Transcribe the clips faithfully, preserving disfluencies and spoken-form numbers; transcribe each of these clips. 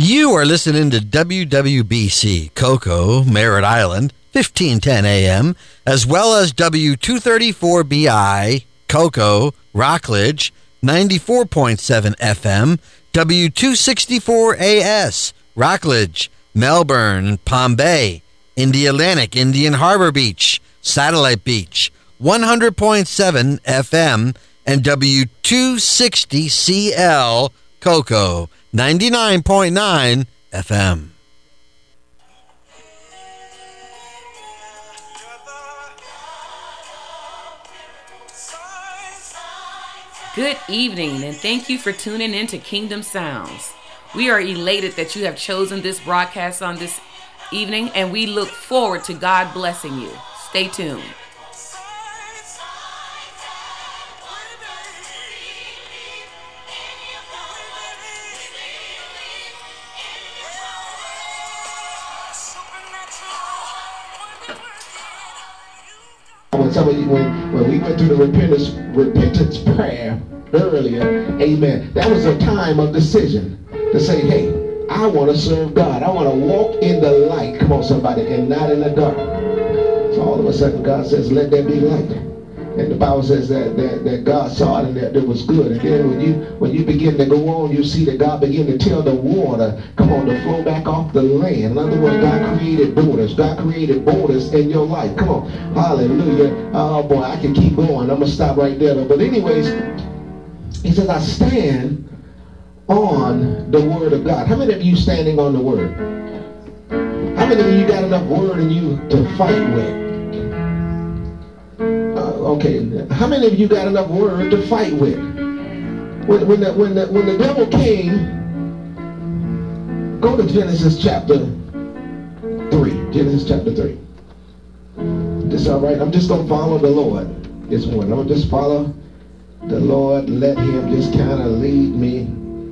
You are listening to W W B C Cocoa, Merritt Island, fifteen ten A M, as well as W two thirty-four B I, Cocoa, Rockledge, ninety-four point seven F M, W two sixty-four A S, Rockledge, Melbourne, Palm Bay, Indialantic, Indian Harbor Beach, Satellite Beach, one hundred point seven F M, and W two sixty C L, Cocoa, ninety-nine point nine F M. Good evening, and thank you for tuning in to Kingdom Sounds. We are elated that you have chosen this broadcast on this evening, and we look forward to God blessing you. Stay tuned. When some of you, when, when we went through the repentance repentance prayer earlier, amen, that was a time of decision to say, hey, I want to serve God. I want to walk in the light, come on somebody, and not in the dark. So all of a sudden God says, let there be light. And the Bible says that, that, that God saw it and that it was good. And then when you when you begin to go on, you see that God begin to tell the water, come on, to flow back off the land. In other words, God created borders. God created borders in your life. Come on. Hallelujah. Oh boy, I can keep going. I'm going to stop right there though. But anyways, he says, I stand on the word of God. How many of you standing on the word? How many of you got enough word in you to fight with? Okay, how many of you got enough word to fight with? When, when, the, when, the, when the devil came, go to Genesis chapter three. Genesis chapter three. This all right? I'm just going to follow the Lord this morning. I'm going to just follow the Lord. Let him just kind of lead me.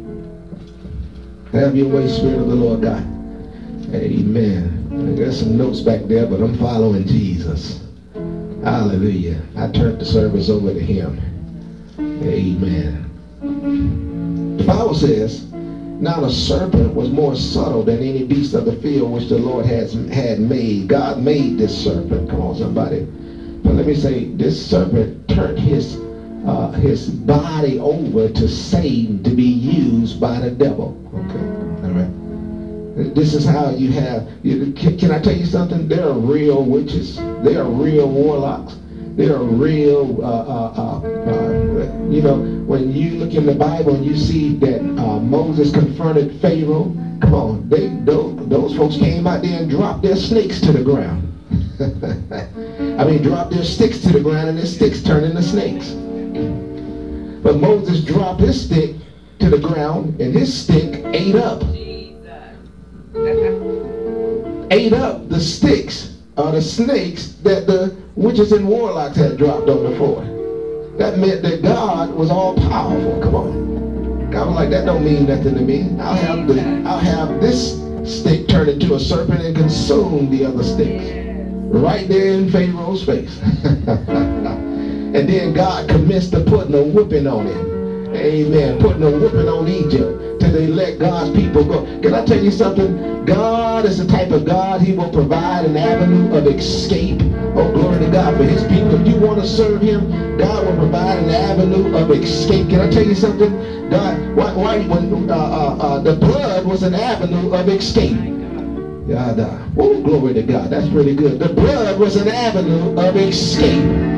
Have your way, Spirit of the Lord God. Amen. I got some notes back there, but I'm following Jesus. Hallelujah. I turned the service over to him. Amen. The Bible says, now the serpent was more subtle than any beast of the field which the Lord has had made. God made this serpent. Come on, somebody. But let me say, this serpent turned his uh, his body over to Satan to be used by the devil. Okay. All right. This is how you have, you, can, can I tell you something? There are real witches. There are real warlocks. There are real, uh, uh, uh, uh, you know, when you look in the Bible and you see that uh, Moses confronted Pharaoh, come on, they those, those folks came out there and dropped their snakes to the ground. I mean, dropped their sticks to the ground and their sticks turned into snakes. But Moses dropped his stick to the ground and his stick ate up. ate up the sticks or the snakes that the witches and warlocks had dropped on the floor. That meant that God was all powerful. Come on. God was like, that don't mean nothing to me. I'll have the I'll have this stick turn into a serpent and consume the other sticks. Right there in Pharaoh's face. And then God commenced to putting a whipping on him. Amen. Putting a whipping on Egypt till they let God's people go. Can I tell you something? God is the type of God, he will provide an avenue of escape. Oh, glory to God for his people. If you want to serve him, God will provide an avenue of escape. Can I tell you something? God, why, why when uh, uh, uh, the blood was an avenue of escape. God, uh, oh, glory to God. That's pretty good. The blood was an avenue of escape.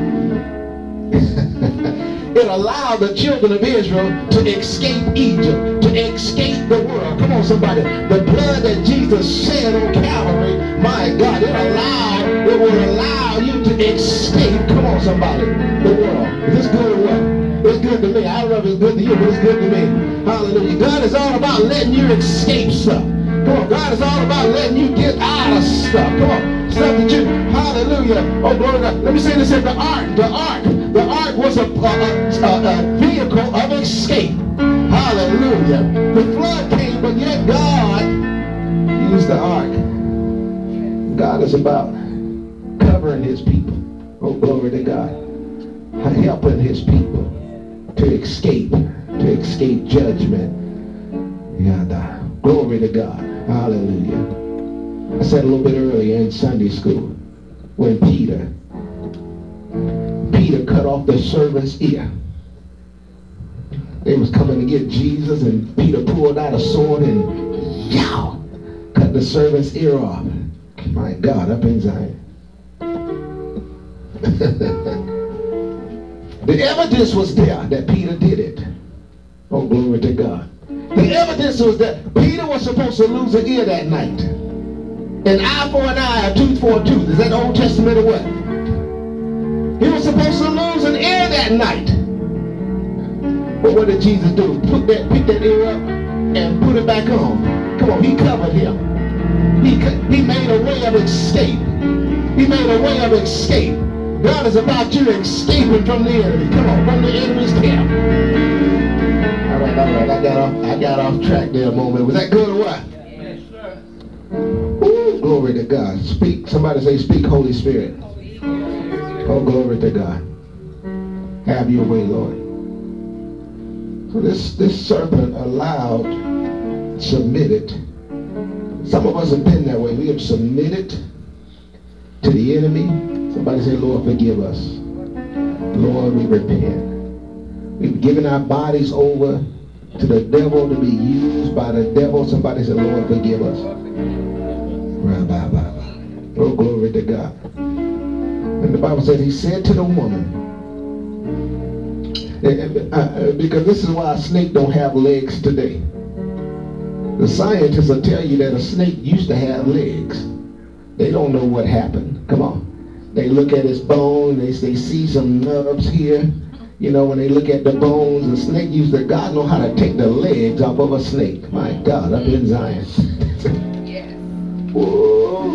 It allowed the children of Israel to escape Egypt, to escape the world. Come on, somebody. The blood that Jesus shed on Calvary, my God, it allowed, it will allow you to escape. Come on, somebody. The world. Is this good or what? It's good to me. I don't know if it's good to you, but it's good to me. Hallelujah. God is all about letting you escape stuff. Come on. God is all about letting you get out of stuff. Come on. Stuff that you, hallelujah. Oh, glory to God. Let me say this in the ark. The ark. The ark was a, a, a, a vehicle of escape. Hallelujah. The flood came, but yet God used the ark. God is about covering his people. Oh, glory to God. Helping his people to escape, to escape judgment. Yada. Glory to God. Hallelujah. I said a little bit earlier in Sunday school when Peter, Peter cut off the servant's ear. They was coming to get Jesus, and Peter pulled out a sword and yow, cut the servant's ear off. My God, up in Zion. The evidence was there that Peter did it. Oh, glory to God. The evidence was that Peter was supposed to lose an ear that night. An eye for an eye, a tooth for a tooth. Is that the Old Testament or what? He was supposed to lose an ear that night. But what did Jesus do? Put that, pick that ear up and put it back on. Come on, he covered him. He, he made a way of escape. He made a way of escape. God is about you escaping from the enemy. Come on, from the enemy's camp. All right, all right. I got off, I got off track there a moment. Was that good or what? Yes, sir. Ooh, glory to God. Speak. Somebody say, speak, Holy Spirit. Oh, glory to God. Have your way, Lord. So this, this serpent allowed, submitted. Some of us have been that way. We have submitted to the enemy. Somebody say, Lord, forgive us. Lord, we repent. We've given our bodies over to the devil to be used by the devil. Somebody say, Lord, forgive us. Oh, glory to God. And the Bible says he said to the woman, because this is why a snake don't have legs today. The scientists will tell you that a snake used to have legs. They don't know what happened. Come on. They look at his bone, they, they see some nerves here. You know, when they look at the bones, the snake used to, God know how to take the legs off of a snake. My God, up in Zion. Whoa.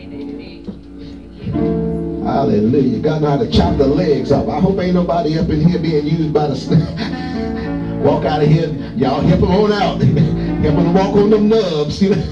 Hallelujah. God know how to chop the legs off. I hope ain't nobody up in here being used by the snake. Walk out of here. Y'all help them on out. Help them to walk on them nubs. You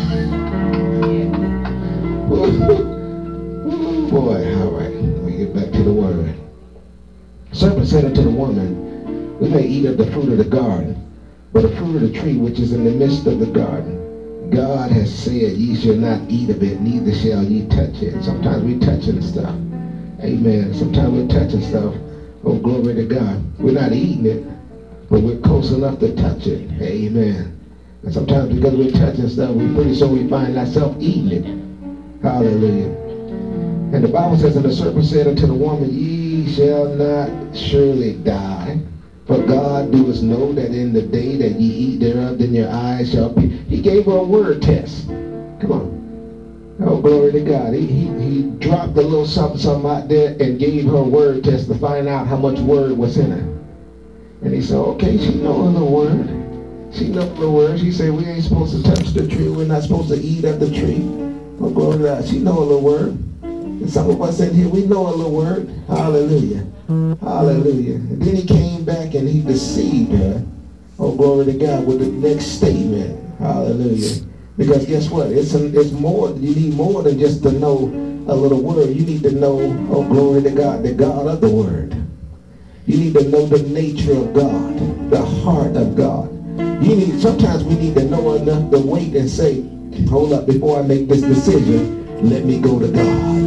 know? Boy, all right. Let me get back to the word. Serpent said unto the woman, we may eat of the fruit of the garden, but the fruit of the tree which is in the midst of the garden, God has said, ye shall not eat of it, neither shall ye touch it. Sometimes we touching stuff. Amen. Sometimes we're touching stuff. Oh, glory to God. We're not eating it, but we're close enough to touch it. Amen. And sometimes because we're touching stuff, we pretty soon we find ourselves eating it. Hallelujah. And the Bible says, and the serpent said unto the woman, ye shall not surely die. For God doeth know that in the day that ye eat thereof, then your eyes shall be. He gave her a word test. Come on. Oh, glory to God. He, he, he dropped a little something, something out there and gave her a word test to find out how much word was in her. And he said, okay, she knows the word. She knows the word. She said, we ain't supposed to touch the tree. We're not supposed to eat of the tree. Oh, glory to God. She knows the word. And some of us in here, we know a little word. Hallelujah. Hallelujah. And then he came back and he deceived her. Oh, glory to God, with the next statement. Hallelujah. Because guess what? It's, a, it's more. You need more than just to know a little word. You need to know, oh, glory to God, the God of the word. You need to know the nature of God, the heart of God. You need. Sometimes we need to know enough to wait and say, hold up, before I make this decision, let me go to God.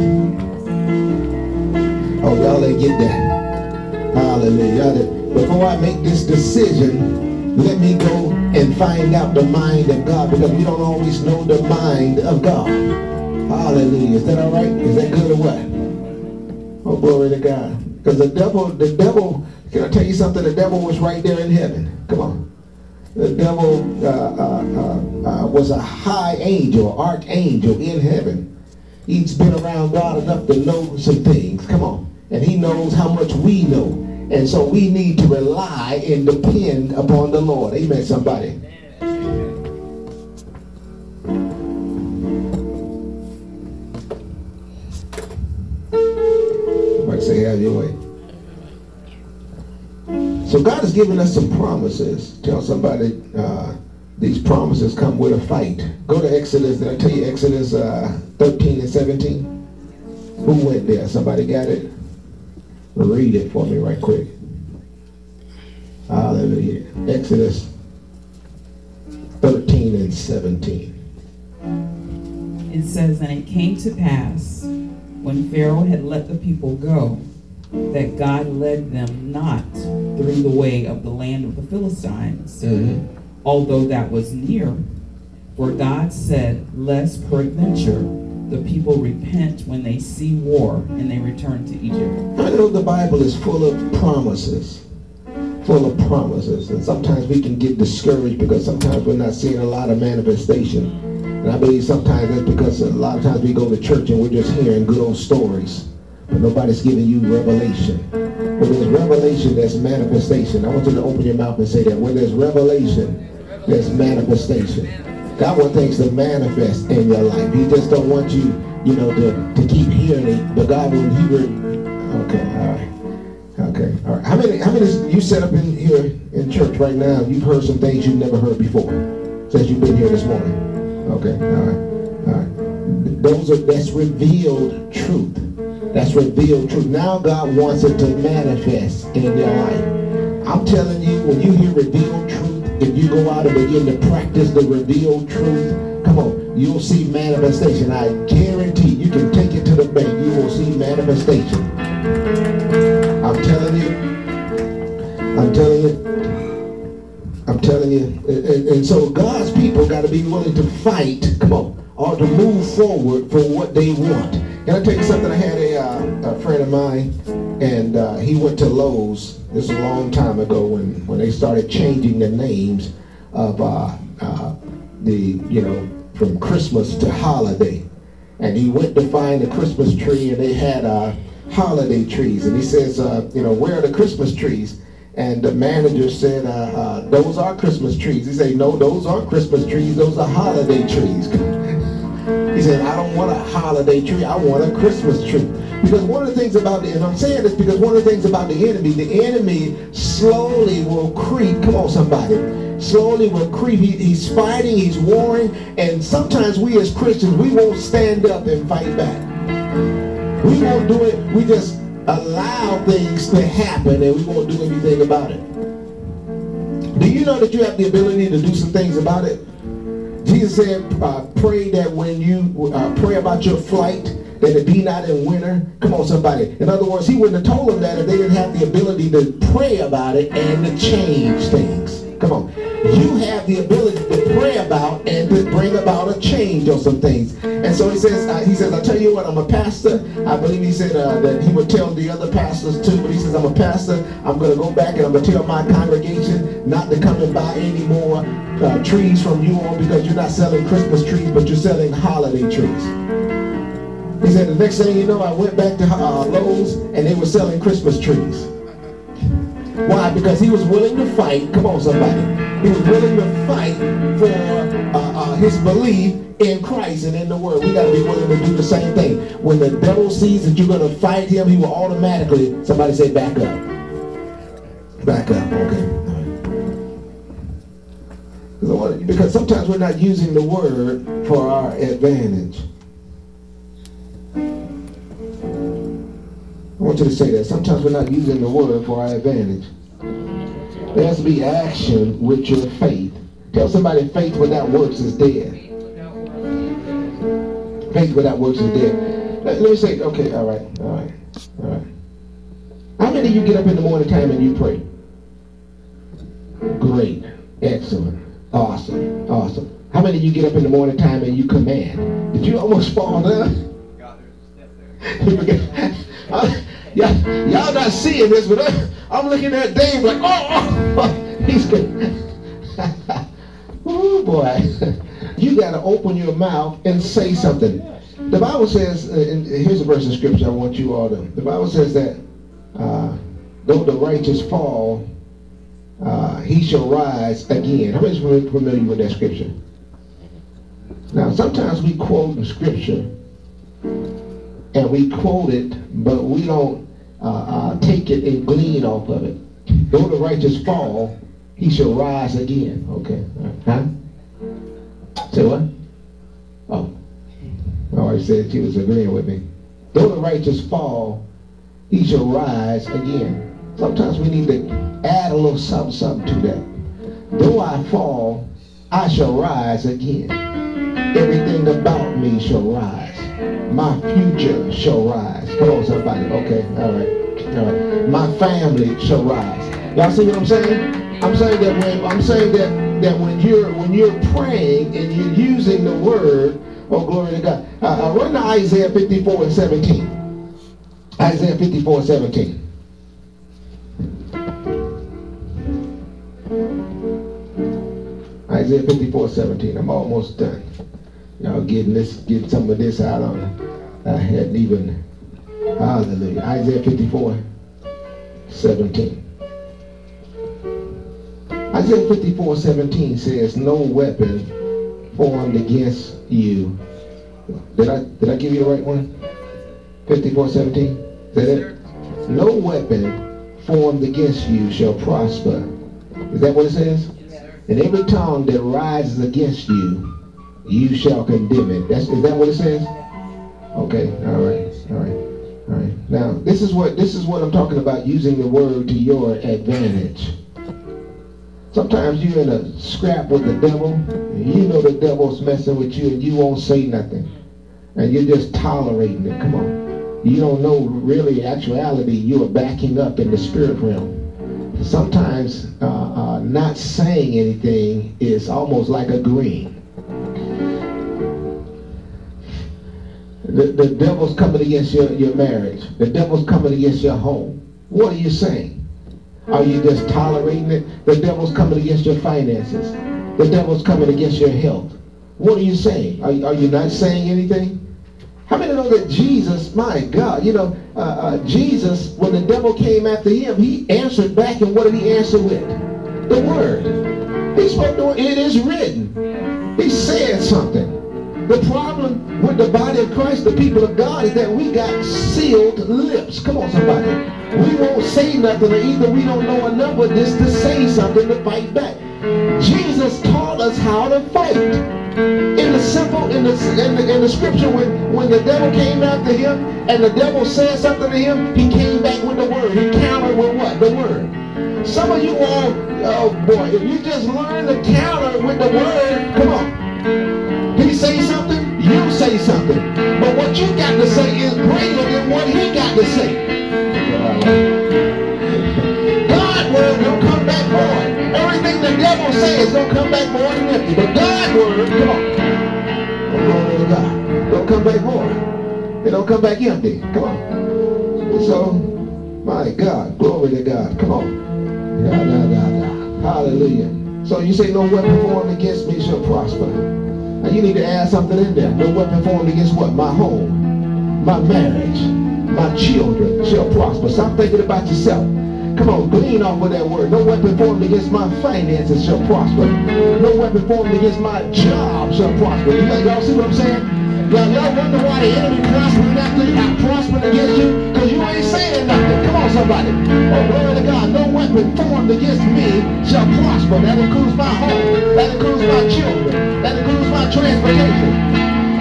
Oh, y'all ain't get that. Hallelujah. Before I make this decision, let me go and find out the mind of God, because we don't always know the mind of God. Hallelujah. Is that all right? Is that good or what? Oh, glory to God. Because the devil, the devil, can I tell you something? The devil was right there in heaven. Come on. The devil uh, uh, uh, uh, was a high angel, archangel in heaven. He's been around God enough to know some things. Come on. And he knows how much we know. And so we need to rely and depend upon the Lord. Amen, somebody. Somebody say, have your way. So God has given us some promises. Tell somebody, uh, these promises come with a fight. Go to Exodus. Did I tell you Exodus uh, thirteen and seventeen? Who went there? Somebody got it? Read it for me right quick. Hallelujah. Exodus thirteen and seventeen. It says, and it came to pass, when Pharaoh had let the people go, that God led them not through the way of the land of the Philistines, mm-hmm. although that was near. For God said, lest peradventure the people repent when they see war, and they return to Egypt. I know the Bible is full of promises. Full of promises. And sometimes we can get discouraged because sometimes we're not seeing a lot of manifestation. And I believe sometimes that's because a lot of times we go to church and we're just hearing good old stories. But nobody's giving you revelation. When there's revelation, there's manifestation. I want you to open your mouth and say that. When there's revelation, there's manifestation. God wants things to manifest in your life. He just don't want you, you know, to, to keep hearing it. But God, when He would, okay, all right. Okay, all right. How many, how many, you set up in here in church right now, you've heard some things you've never heard before since you've been here this morning? Okay, all right, all right. Those are, that's revealed truth. That's revealed truth. Now God wants it to manifest in your life. I'm telling you, when you hear revealed truth, if you go out and begin to practice the revealed truth, come on, you'll see manifestation. I guarantee you can take it to the bank. You will see manifestation. I'm telling you. I'm telling you. I'm telling you. And, and, and so God's people got to be willing to fight, come on, or to move forward for what they want. Can I tell you something? I had a, uh, a friend of mine, and uh, he went to Lowe's. This was a long time ago when, when they started changing the names of uh, uh, the, you know, from Christmas to holiday. And he went to find a Christmas tree, and they had uh, holiday trees. And he says, uh, you know, where are the Christmas trees? And the manager said, uh, uh, those are Christmas trees. He said, no, those aren't Christmas trees. Those are holiday trees. He said, I don't want a holiday tree. I want a Christmas tree. Because one of the things about the, and I'm saying this because one of the things about the enemy, the enemy slowly will creep. Come on, somebody. Slowly will creep. He, he's fighting, he's warring, and sometimes we as Christians, we won't stand up and fight back. We won't do it. We just allow things to happen and we won't do anything about it. Do you know that you have the ability to do some things about it? Jesus said, uh, pray that when you uh, pray about your flight, that it be not in winter. Come on, somebody. In other words, he wouldn't have told them that if they didn't have the ability to pray about it and to change things. Come on. You have the ability to pray about and to bring about a change on some things. And so he says, uh, he says, I'll tell you what, I'm a pastor. I believe he said uh, that he would tell the other pastors too, but he says, I'm a pastor. I'm going to go back and I'm going to tell my congregation not to come and buy any more uh, trees from you all because you're not selling Christmas trees, but you're selling holiday trees. He said, the next thing you know, I went back to uh, Lowe's and they were selling Christmas trees. Why? Because he was willing to fight. Come on, somebody. He was willing to fight for uh, uh, his belief in Christ and in the Word. We got to be willing to do the same thing. When the devil sees that you're going to fight him, he will automatically, somebody say, back up. Back up, okay. Because sometimes we're not using the Word for our advantage. I want you to say that. Sometimes we're not using the Word for our advantage. There has to be action with your faith. Tell somebody faith without works is dead. Faith without works is dead. Let, let me say, okay, all right, all right, all right. How many of you get up in the morning time and you pray? Great, excellent, awesome, awesome. How many of you get up in the morning time and you command? Did you almost fall down? Y'all, y'all not seeing this, but I'm looking at Dave like, oh, oh he's good. Oh boy, you got to open your mouth and say something. The Bible says, and here's a verse of scripture I want you all to. The Bible says that uh, though the righteous fall, uh, he shall rise again. How many is familiar with that scripture? Now, sometimes we quote the scripture. And we quote it, but we don't uh, uh, take it and glean off of it. Though the righteous fall, he shall rise again. Okay. Huh? Say what? Oh. Oh, I said she was agreeing with me. Though the righteous fall, he shall rise again. Sometimes we need to add a little something, something to that. Though I fall, I shall rise again. Everything about me shall rise. My future shall rise. Come on, somebody. Okay, all right, all right. My family shall rise. Y'all see what I'm saying? I'm saying that when I'm saying that that when you're when you're praying and you're using the word, oh glory to God. Uh, uh, run to Isaiah fifty-four and seventeen. Isaiah fifty-four and seventeen. Isaiah fifty-four seventeen. I'm almost done. Y'all getting this, getting some of this out on it. I hadn't even. Hallelujah. Isaiah fifty-four seventeen. Isaiah fifty-four seventeen says, "No weapon formed against you." Did I did I give you the right one? fifty-four seventeen. Is that it? "No weapon formed against you shall prosper." Is that what it says? "And every tongue that rises against you, you shall condemn it." That's, is that what it says? Okay, all right, all right, all right. Now, this is what this is what I'm talking about, using the word to your advantage. Sometimes you're in a scrap with the devil, and you know the devil's messing with you, and you won't say nothing, and you're just tolerating it. Come on, you don't know really actuality. You are backing up in the spirit realm. Sometimes uh, uh, not saying anything is almost like agreeing. The, the devil's coming against your, your marriage. The devil's coming against your home. What are you saying? Are you just tolerating it? The devil's coming against your finances. The devil's coming against your health. What are you saying? Are, are you not saying anything? How many know that Jesus, my God, you know, uh, uh, Jesus, when the devil came after him, he answered back, and what did he answer with? The word. He spoke to him, it is written. He said something. The problem with the body of Christ, the people of God, is that we got sealed lips. Come on, somebody. We won't say nothing, or either we don't know enough of this to say something to fight back. Jesus taught us how to fight. In the simple, in the, in the, in the scripture, when, when the devil came after him, and the devil said something to him, he came back with the word. He countered with what? The word. Some of you all, oh boy, if you just learn to counter with the word, come on. He say something, you say something. But what you got to say is greater than what he got to say. God's word will come back void. Everything the devil says is going to come back void and empty. But God's word, come on. Glory to God. Don't come back void. It don't come back empty. Come on. So, my God, glory to God. Come on. Da, da, da, da. Hallelujah. So you say no weapon formed against me shall prosper. Now you need to add something in there. No weapon formed against what? My home, my marriage, my children shall prosper. Stop thinking about yourself. Come on, glean off of that word. No weapon formed against my finances shall prosper. No weapon formed against my job shall prosper. Y'all see what I'm saying? Y'all wonder why the enemy prospering after you, not prospering against you? Because you ain't saying nothing. Come on, somebody. Oh, glory to God. No weapon formed against me shall prosper. That includes my home. That includes my children. That includes my transportation.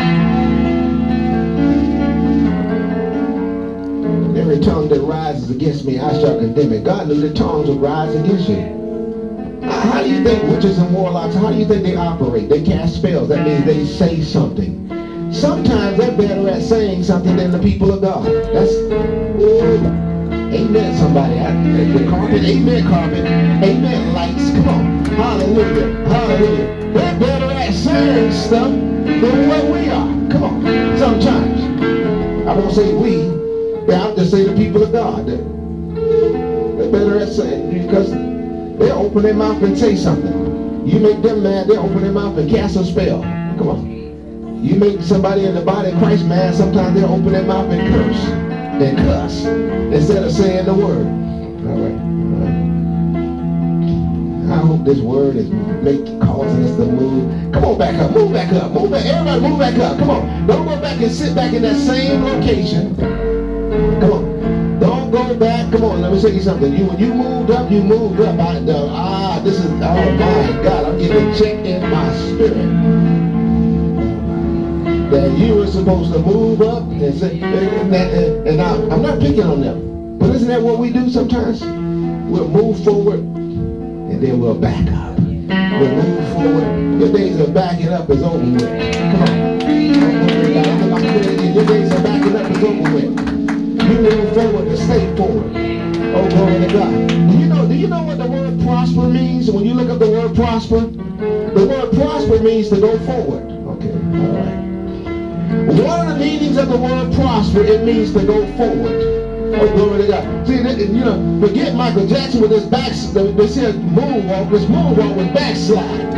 Every tongue that rises against me, I shall condemn it. God knew the tongues would rise against you. How do you think witches and warlocks, how do you think they operate? They cast spells. That means they say something. Sometimes they're better at saying something than the people of God. That's, ooh, amen, somebody. I, the carpet, amen, carpet. Amen, lights. Come on. Hallelujah. Hallelujah. They're better at saying stuff than what we are. Come on. Sometimes. I won't say we. I'll just say the people of God. They're, they're better at saying, because they open their mouth and say something. You make them mad, they open their mouth and cast a spell. Come on. You make somebody in the body of Christ mad, sometimes they'll open their mouth and curse and cuss instead of saying the word. All right. All right. I hope this word is make, causing us to move. Come on, back up. Move back up. Move back. Everybody move back up. Come on. Don't go back and sit back in that same location. Come on. Don't go back. Come on. Let me tell you something. You, when you moved up, you moved up. I, the, ah, this is, oh my God. I'm getting a check in my spirit. That you were supposed to move up and say, and, and, and I, I'm not picking on them, but isn't that what we do sometimes? We'll move forward and then we'll back up. will move forward. Your days of backing up is over with. Come on. Your days of backing up is over with. You move forward and stay forward. Oh, glory to God. Do you know, do you know what the word prosper means? When you look up the word prosper, the word prosper means to go forward. Okay, all right. One of the meanings of the word prosper, it means to go forward. Oh, glory to God. See, you know, forget Michael Jackson with his back, they said moonwalk, this moonwalk was backslide.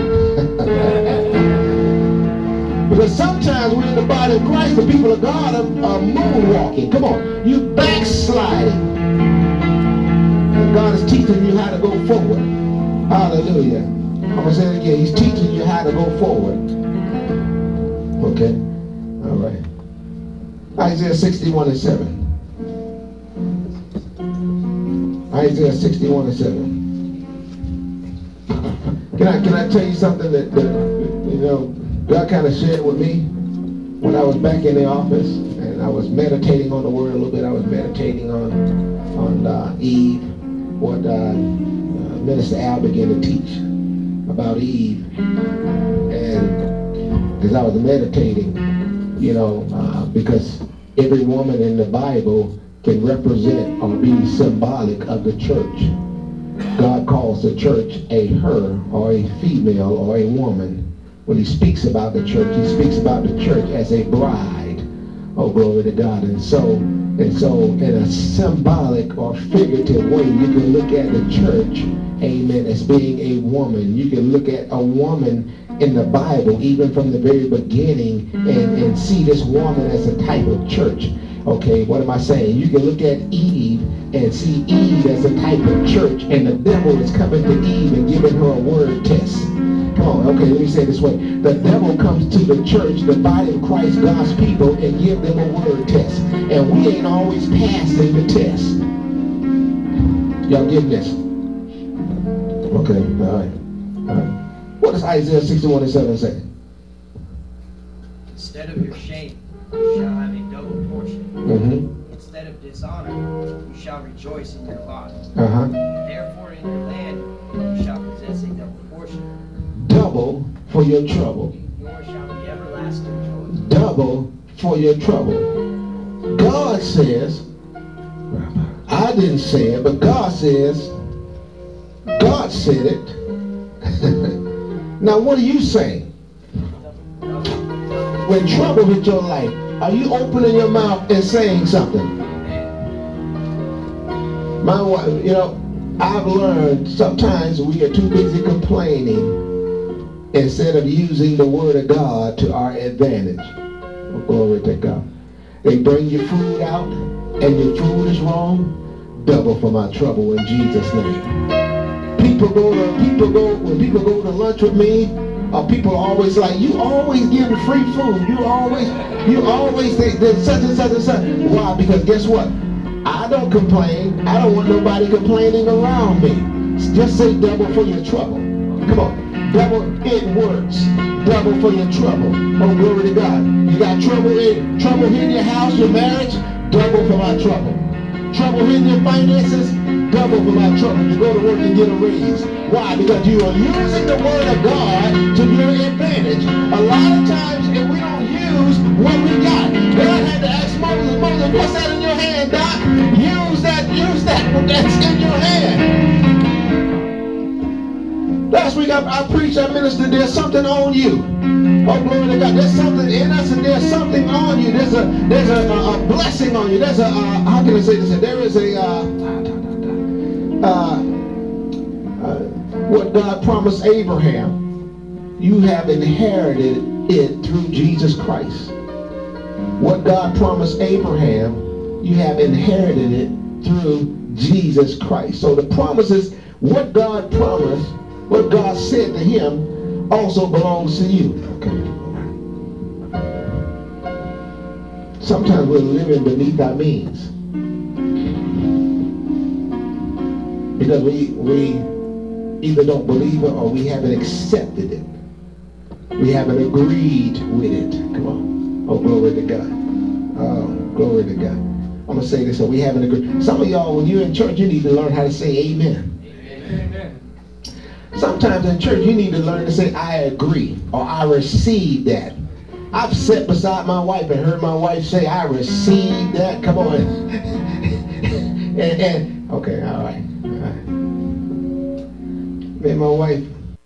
Because sometimes we're in the body of Christ, the people of God are, are moonwalking. Come on, you backsliding. And God is teaching you how to go forward. Hallelujah. I'm going to say it again. He's teaching you how to go forward. Okay. All right. Isaiah sixty-one and seven. Isaiah sixty-one and seven. Can I can I tell you something that, that you know God kind of shared with me when I was back in the office and I was meditating on the word a little bit. I was meditating on on uh, Eve, what uh, uh, Minister Al began to teach about Eve, and as I was meditating, you know, uh, because every woman in the Bible can represent or be symbolic of the church. God calls the church a her or a female or a woman. When he speaks about the church, he speaks about the church as a bride. Oh, glory to God. And so, and so in a symbolic or figurative way, you can look at the church, amen, as being a woman. You can look at a woman in the Bible, even from the very beginning, and, and see this woman as a type of church. Okay, what am I saying? You can look at Eve and see Eve as a type of church, and the devil is coming to Eve and giving her a word test. Come on, okay, let me say it this way. The devil comes to the church, the body of Christ, God's people, and give them a word test. And we ain't always passing the test. Y'all get this? Okay, all right. All right. What does Isaiah sixty-one and seven say? Instead of your shame, you shall have a double portion. Mm-hmm. Instead of dishonor, you shall rejoice in your lot. Uh-huh. Therefore in your land you shall possess a double portion. Double for your trouble. Yours shall be everlasting joy. Double for your trouble. God says, I didn't say it, but God says, God said it. Now what are you saying? When trouble hits your life, are you opening your mouth and saying something? My wife, you know, I've learned sometimes we are too busy complaining instead of using the word of God to our advantage. Oh, glory to God. They bring your food out and your food is wrong. Double for my trouble in Jesus' name. People go to people go when people go to lunch with me, or people are always like, you always give free food. You always you always think that such and such and such. Why? Because guess what? I don't complain. I don't want nobody complaining around me. Just say double for your trouble. Come on. Double, it works. Double for your trouble. Oh, glory to God. You got trouble in trouble in your house, your marriage, double for my trouble. Trouble in your finances, double for my trouble. You go to work and get a raise. Why? Because you are using the word of God to your advantage. A lot of times, if we don't use what we got, God had to ask Moses, Moses, what's that in your hand, Doc? Use that, use that, that's in your hand. Last week I, I preached, I ministered, there's something on you. Oh, glory to God. There's something in us and there's something on you. There's a there's a, a, a blessing on you. There's a, uh, how can I say this? There is a, uh, uh, uh, what God promised Abraham. You have inherited it through Jesus Christ. What God promised Abraham, you have inherited it through Jesus Christ. So the promises, what God promised, what God said to him also belongs to you. Okay. Sometimes we're living beneath our means because we we either don't believe it or we haven't accepted it. We haven't agreed with it. Come on. Oh, glory to God. Oh, glory to God. I'm going to say this, so we haven't agreed. Some of y'all, when you're in church, you need to learn how to say amen. Amen. Sometimes in church you need to learn to say, I agree, or I receive that. I've sat beside my wife and heard my wife say, I receive that. Come on. and, and, okay, all right. All right. Man, my wife.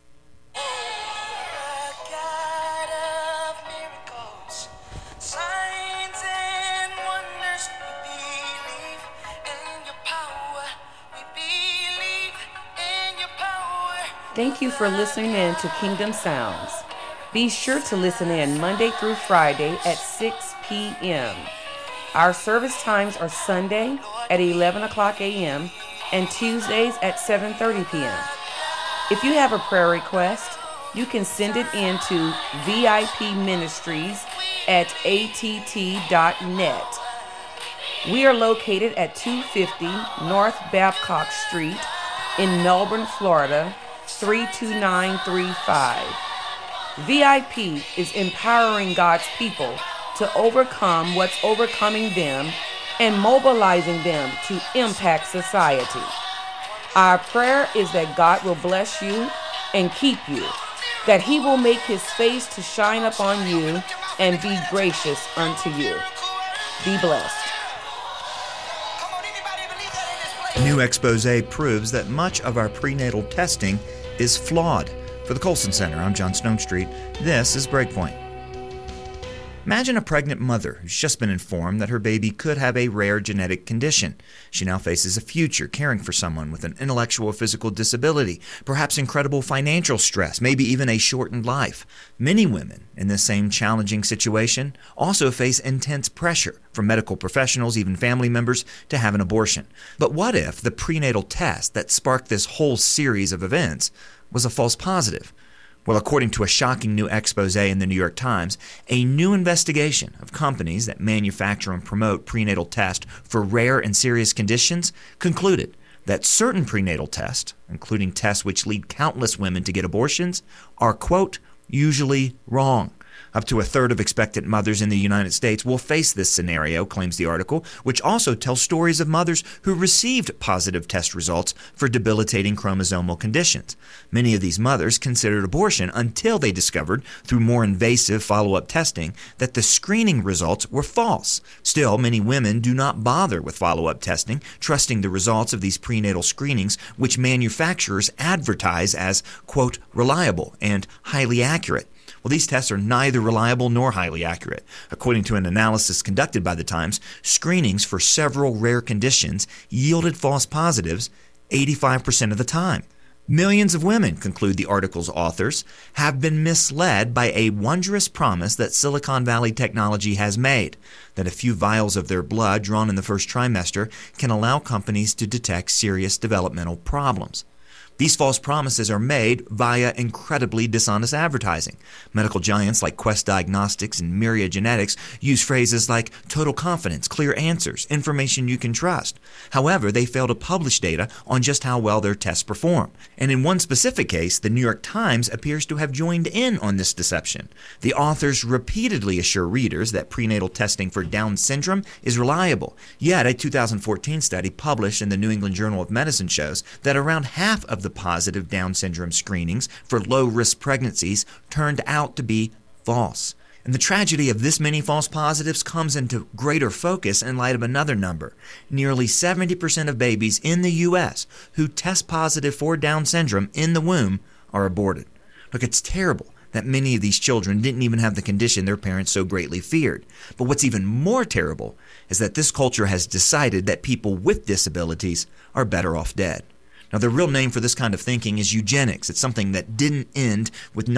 Thank you for listening in to Kingdom Sounds. Be sure to listen in Monday through Friday at six p.m. Our service times are Sunday at eleven o'clock a.m. and Tuesdays at seven thirty p.m. If you have a prayer request, you can send it in to V I P Ministries at A T T dot net. We are located at two fifty North Babcock Street in Melbourne, Florida, three two nine three five. V I P is empowering God's people to overcome what's overcoming them and mobilizing them to impact society. Our prayer is that God will bless you and keep you, that he will make his face to shine upon you and be gracious unto you. Be blessed. New expose proves that much of our prenatal testing is flawed. For the Colson Center, I'm John Stone Street. This is Breakpoint. Imagine a pregnant mother who's just been informed that her baby could have a rare genetic condition. She now faces a future caring for someone with an intellectual or physical disability, perhaps incredible financial stress, maybe even a shortened life. Many women in this same challenging situation also face intense pressure from medical professionals, even family members, to have an abortion. But what if the prenatal test that sparked this whole series of events was a false positive? Well, according to a shocking new expose in the New York Times, a new investigation of companies that manufacture and promote prenatal tests for rare and serious conditions concluded that certain prenatal tests, including tests which lead countless women to get abortions, are, quote, usually wrong. Up to a third of expectant mothers in the United States will face this scenario, claims the article, which also tells stories of mothers who received positive test results for debilitating chromosomal conditions. Many of these mothers considered abortion until they discovered, through more invasive follow-up testing, that the screening results were false. Still, many women do not bother with follow-up testing, trusting the results of these prenatal screenings, which manufacturers advertise as, quote, reliable and highly accurate. Well, these tests are neither reliable nor highly accurate. According to an analysis conducted by the Times, screenings for several rare conditions yielded false positives eighty-five percent of the time. Millions of women, conclude the article's authors, have been misled by a wondrous promise that Silicon Valley technology has made, that a few vials of their blood drawn in the first trimester can allow companies to detect serious developmental problems. These false promises are made via incredibly dishonest advertising. Medical giants like Quest Diagnostics and Myriad Genetics use phrases like total confidence, clear answers, information you can trust. However, they fail to publish data on just how well their tests perform. And in one specific case, the New York Times appears to have joined in on this deception. The authors repeatedly assure readers that prenatal testing for Down syndrome is reliable. Yet, a two thousand fourteen study published in the New England Journal of Medicine shows that around half of the positive Down syndrome screenings for low-risk pregnancies turned out to be false. And the tragedy of this many false positives comes into greater focus in light of another number. Nearly seventy percent of babies in the U S who test positive for Down syndrome in the womb are aborted. Look, it's terrible that many of these children didn't even have the condition their parents so greatly feared. But what's even more terrible is that this culture has decided that people with disabilities are better off dead. Now, the real name for this kind of thinking is eugenics. It's something that didn't end with